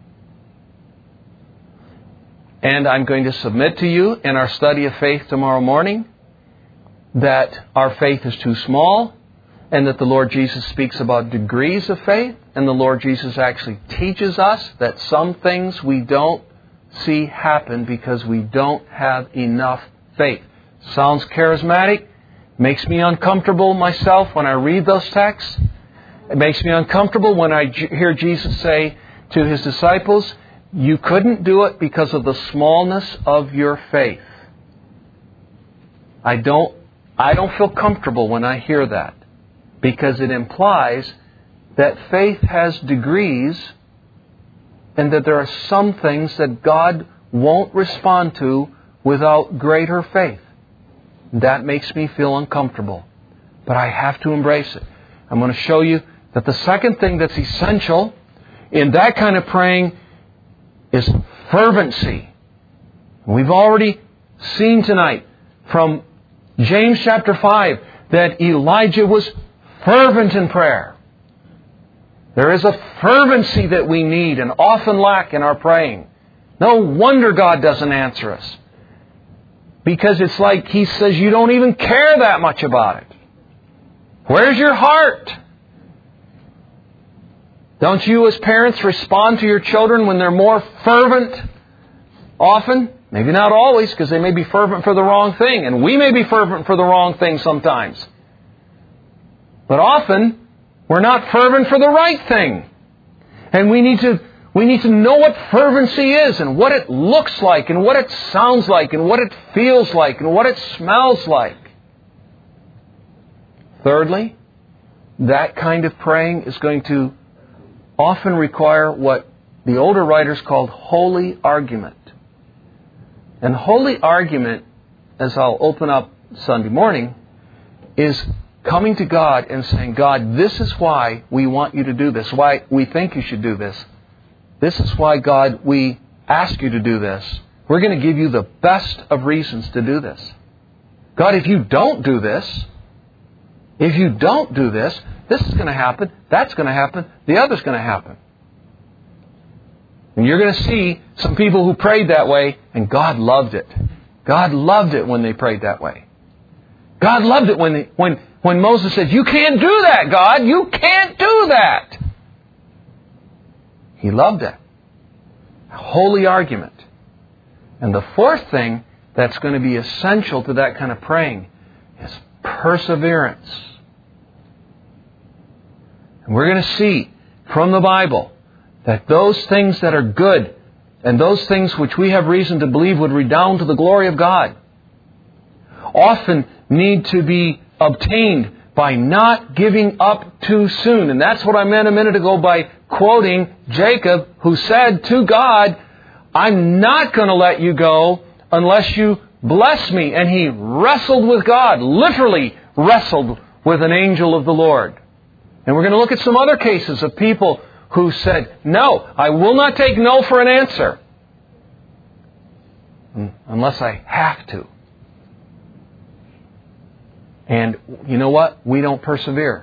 And I'm going to submit to you in our study of faith tomorrow morning that our faith is too small, and that the Lord Jesus speaks about degrees of faith, and the Lord Jesus actually teaches us that some things we don't see happen because we don't have enough faith. Sounds charismatic. Makes me uncomfortable myself when I read those texts. It makes me uncomfortable when I hear Jesus say to His disciples, you couldn't do it because of the smallness of your faith. I don't feel comfortable when I hear that, because it implies that faith has degrees and that there are some things that God won't respond to without greater faith. That makes me feel uncomfortable, but I have to embrace it. I'm going to show you that the second thing that's essential in that kind of praying is fervency. We've already seen tonight from James chapter 5 that Elijah was fervent in prayer. There is a fervency that we need and often lack in our praying. No wonder God doesn't answer us. Because it's like He says you don't even care that much about it. Where's your heart? Don't you as parents respond to your children when they're more fervent often? Maybe not always, because they may be fervent for the wrong thing. And we may be fervent for the wrong thing sometimes. But often, we're not fervent for the right thing. And we need to know what fervency is and what it looks like and what it sounds like and what it feels like and what it smells like. Thirdly, that kind of praying is going to often require what the older writers called holy argument. And holy argument, as I'll open up Sunday morning, is coming to God and saying, God, this is why we want you to do this, why we think you should do this. This is why, God, we ask you to do this. We're going to give you the best of reasons to do this. God, if you don't do this, this is going to happen, that's going to happen, the other's going to happen. And you're going to see some people who prayed that way, and God loved it. God loved it when they prayed that way. God loved it when Moses said, you can't do that, God. You can't do that. He loved it. A holy argument. And the fourth thing that's going to be essential to that kind of praying is perseverance. And we're going to see from the Bible that those things that are good and those things which we have reason to believe would redound to the glory of God often need to be obtained by not giving up too soon. And that's what I meant a minute ago by quoting Jacob, who said to God, I'm not going to let you go unless you bless me. And he wrestled with God, literally wrestled with an angel of the Lord. And we're going to look at some other cases of people who said, no, I will not take no for an answer unless I have to. And you know what? We don't persevere.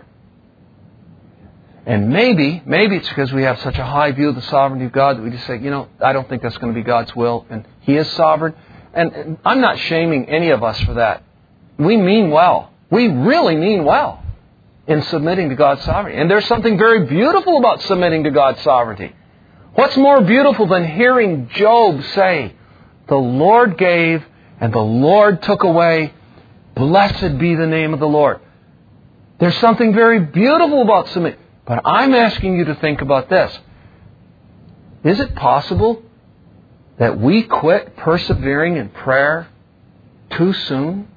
And maybe it's because we have such a high view of the sovereignty of God that we just say, I don't think that's going to be God's will. And He is sovereign. And I'm not shaming any of us for that. We mean well. We really mean well in submitting to God's sovereignty. And there's something very beautiful about submitting to God's sovereignty. What's more beautiful than hearing Job say, the Lord gave and the Lord took away. Blessed be the name of the Lord. There's something very beautiful about submitting. But I'm asking you to think about this. Is it possible that we quit persevering in prayer too soon?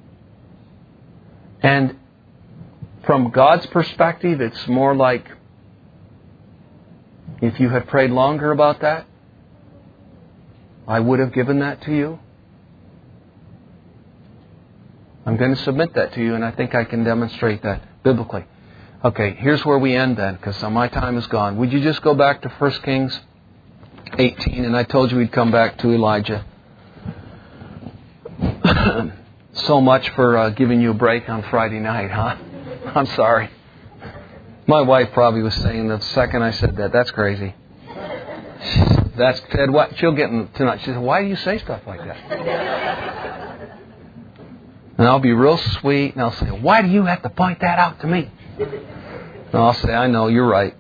And from God's perspective, it's more like, if you had prayed longer about that, I would have given that to you. I'm going to submit that to you, and I think I can demonstrate that biblically. Okay, here's where we end then, because my time is gone. Would you just go back to 1 Kings 18, and I told you we'd come back to Elijah. So much for giving you a break on Friday night, huh? I'm sorry. My wife probably was saying the second I said that, that's crazy. That's Ted. What she'll get in tonight. She said, "Why do you say stuff like that?" And I'll be real sweet, and I'll say, "Why do you have to point that out to me?" And I'll say, "I know, you're right."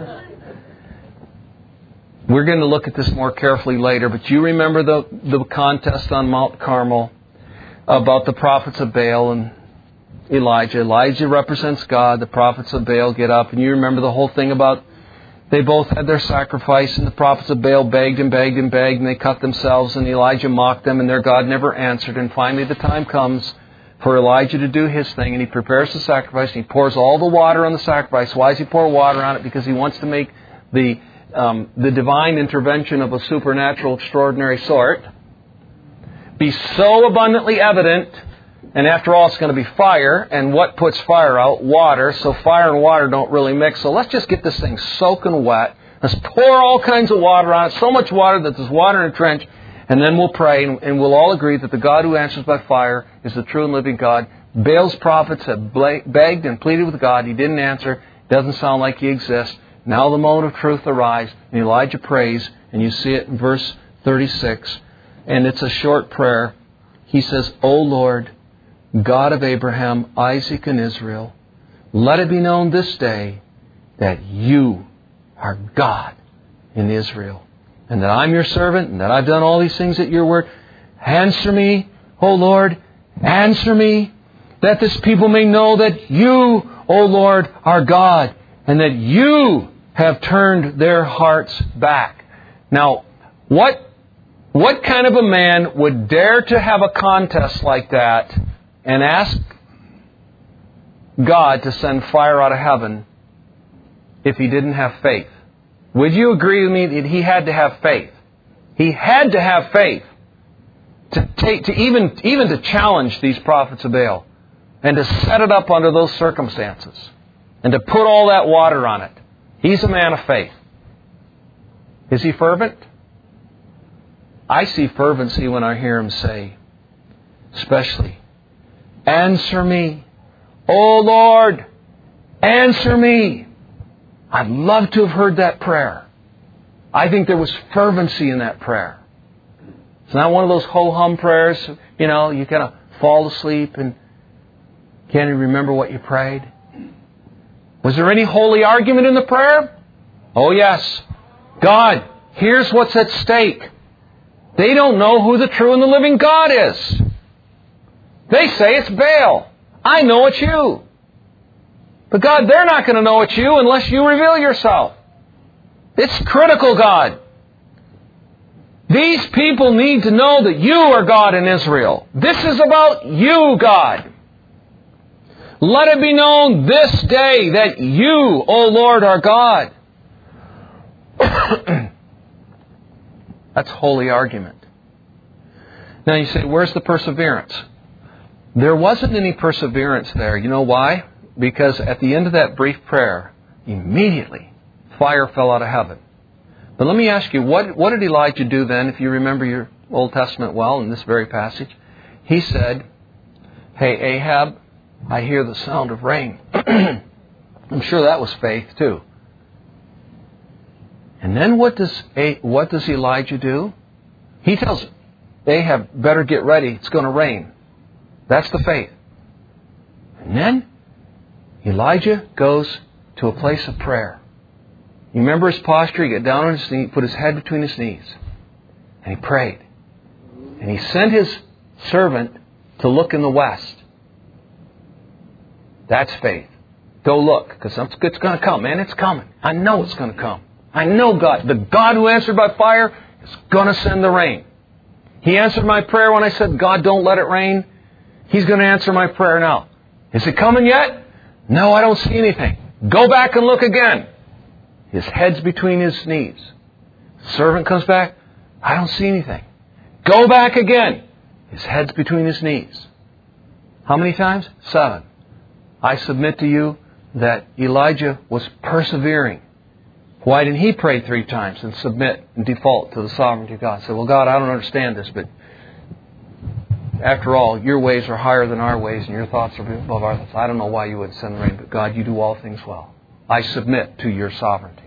We're going to look at this more carefully later, but you remember the contest on Mount Carmel about the prophets of Baal and Elijah. Elijah represents God. The prophets of Baal get up. And you remember the whole thing about they both had their sacrifice, and the prophets of Baal begged and begged and begged, and they cut themselves, and Elijah mocked them, and their God never answered. And finally the time comes for Elijah to do his thing, and he prepares the sacrifice, and he pours all the water on the sacrifice. Why does he pour water on it? Because he wants to make the divine intervention of a supernatural, extraordinary sort be so abundantly evident. And after all, it's going to be fire. And what puts fire out? Water. So fire and water don't really mix. So let's just get this thing soaking wet. Let's pour all kinds of water on it. So much water that there's water in a trench. And then we'll pray. And we'll all agree that the God who answers by fire is the true and living God. Baal's prophets have begged and pleaded with God. He didn't answer. Doesn't sound like He exists. Now the moment of truth arrives. And Elijah prays. And you see it in verse 36. And it's a short prayer. He says, "O Lord, God of Abraham, Isaac, and Israel, let it be known this day that You are God in Israel, and that I'm Your servant, and that I've done all these things at Your word. Answer me, O Lord, answer me, that this people may know that You, O Lord, are God, and that You have turned their hearts back." Now, what kind of a man would dare to have a contest like that and ask God to send fire out of heaven if he didn't have faith? Would you agree with me that he had to have faith? He had to have faith to even to challenge these prophets of Baal and to set it up under those circumstances and to put all that water on it. He's a man of faith. Is he fervent? I see fervency when I hear him say, especially, "Answer me, O Lord, answer me." I'd love to have heard that prayer. I think there was fervency in that prayer. It's not one of those ho-hum prayers, you kind of fall asleep and can't even remember what you prayed. Was there any holy argument in the prayer? Oh yes. God, here's what's at stake. They don't know who the true and the living God is. They say it's Baal. I know it's You. But God, they're not going to know it's You unless You reveal Yourself. It's critical, God. These people need to know that You are God in Israel. This is about You, God. Let it be known this day that You, O Lord, are God. That's holy argument. Now you say, where's the perseverance? There wasn't any perseverance there. You know why? because at the end of that brief prayer, immediately fire fell out of heaven. But let me ask you, what did Elijah do then, if you remember your Old Testament well in this very passage? He said, "Hey, Ahab, I hear the sound of rain." I'm sure that was faith too. And then what does Elijah do? He tells Ahab, "Better get ready, it's going to rain." That's the faith. And then Elijah goes to a place of prayer. You remember his posture? He got down on his knees, put his head between his knees, and he prayed. And he sent his servant to look in the west. That's faith. Go look, because it's going to come, man. It's coming. I know it's going to come. I know God. The God who answered by fire is going to send the rain. He answered my prayer when I said, "God, don't let it rain." He's going to answer my prayer now. Is it coming yet? No, I don't see anything. Go back and look again. His head's between his knees. The servant comes back. I don't see anything. Go back again. His head's between his knees. How many times? 7. I submit to you that Elijah was persevering. Why didn't he pray 3 times and submit and default to the sovereignty of God? Say, "Well, God, I don't understand this, but after all, your ways are higher than our ways and your thoughts are above our thoughts. I don't know why you would send the rain, but God, you do all things well. I submit to your sovereignty."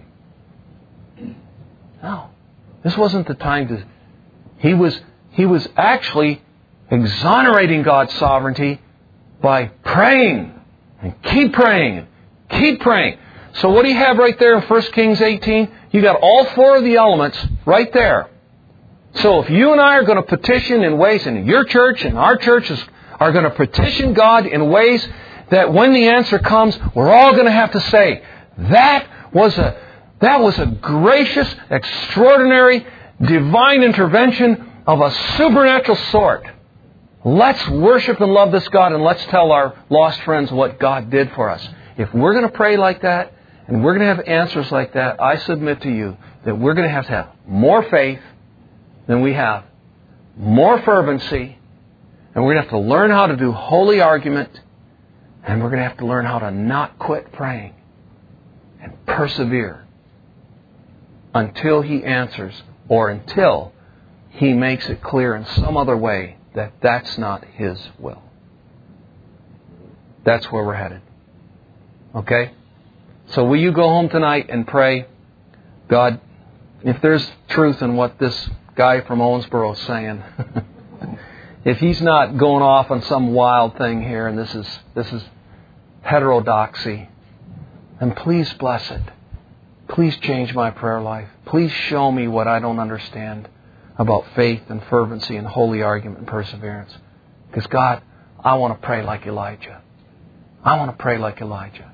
No. This wasn't the time to... He was actually exonerating God's sovereignty by praying and keep praying and keep praying. So what do you have right there in 1 Kings 18? You got all 4 of the elements right there. So if you and I are going to petition in ways, and your church and our churches are going to petition God in ways that when the answer comes, we're all going to have to say, that was a gracious, extraordinary, divine intervention of a supernatural sort. Let's worship and love this God, and let's tell our lost friends what God did for us. If we're going to pray like that, and we're going to have answers like that, I submit to you that we're going to have more faith than we have, more fervency, and we're going to have to learn how to do holy argument, and we're going to have to learn how to not quit praying and persevere until He answers, or until He makes it clear in some other way that that's not His will. That's where we're headed. Okay? So will you go home tonight and pray, God, if there's truth in what this guy from Owensboro is saying, if he's not going off on some wild thing here, and this is heterodoxy, then please bless it. Please change my prayer life. Please show me what I don't understand about faith and fervency and holy argument and perseverance. Because God, I want to pray like Elijah. I want to pray like Elijah.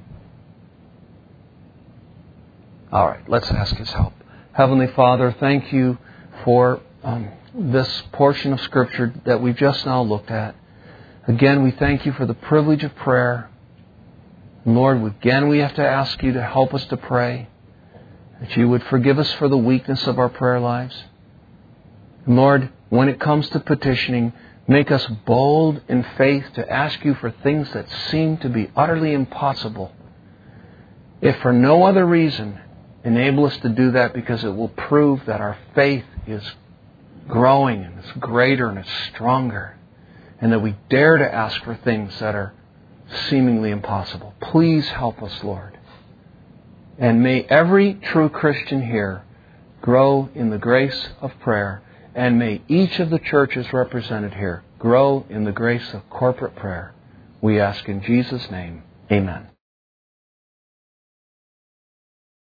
All right, let's ask His help. Heavenly Father, thank You for this portion of Scripture that we've just now looked at. Again, we thank You for the privilege of prayer. And Lord, again, we have to ask You to help us to pray, that You would forgive us for the weakness of our prayer lives. And Lord, when it comes to petitioning, make us bold in faith to ask You for things that seem to be utterly impossible. If for no other reason, enable us to do that, because it will prove that our faith is growing and it's greater and it's stronger, and that we dare to ask for things that are seemingly impossible. Please help us, Lord. And may every true Christian here grow in the grace of prayer, and may each of the churches represented here grow in the grace of corporate prayer. We ask in Jesus' name, amen.